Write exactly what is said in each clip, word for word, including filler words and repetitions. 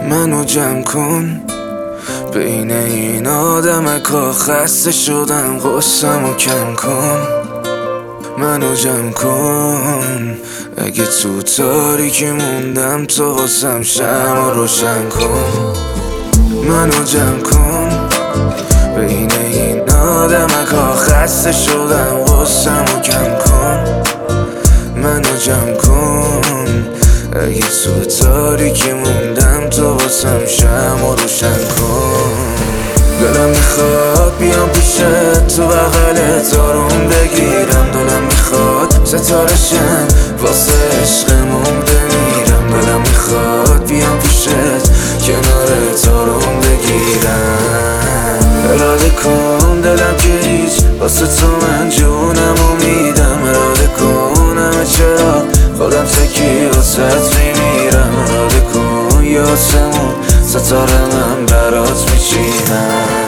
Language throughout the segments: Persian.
منو جمع کن بین این آدمکا، خسته شدم غصه‌مو کم کن. منو جمع کن اگه تو تاریکی موندم، تو واسم شمع روشن کن. منو جمع کن بین این آدمکا، خسته شدم غصه‌مو کم کن. منو جمع کن اگه تو تاریکی موندم، تو واسم شمع روشن کن. دلم میخواد بیام پیشت، تو بغلت آروم بگیرم. دلم میخواد ستاره شم واسه عشقمون بمیرم. دلم میخواد بیام پیشت کنارت آروم بگیرم. اراده کن دلم که هیچ، واسه تو من جونمو میدم. اراده کن همه چرا خودم تکی واسط میمیرم. اراده کن یاسمون ستاره من برات میچینم.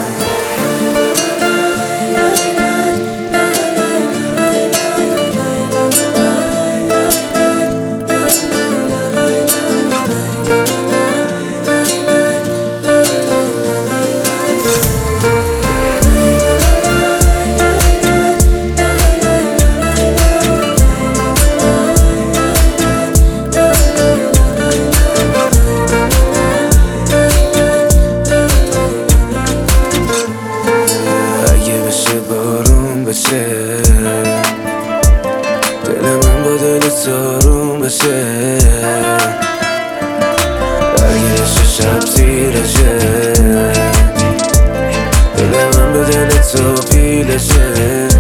دل من با دل آروم بشه، اگه بشه شب تیره شه. دل من با دل تو پیله شه.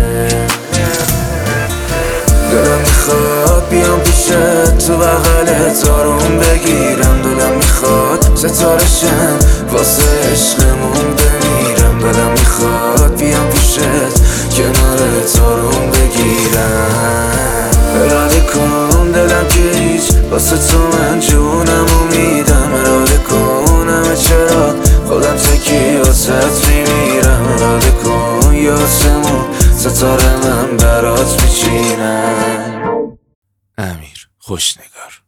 دلم میخواد بیام پیشت، تو بغلت آروم بگیرم. دلم میخواد ستاره شم واسه عشقمون بمیرم. دلم میخواد بیام پیشت کنارت آروم بگیرم. اراده کن دلم که هیچ، واسه تو من جونمو میدم. اراده کن همه چرا خودم تکی واسط میمیرم. اراده کن یاسمون ستاره من برات میچینم. امیر خوشنگار.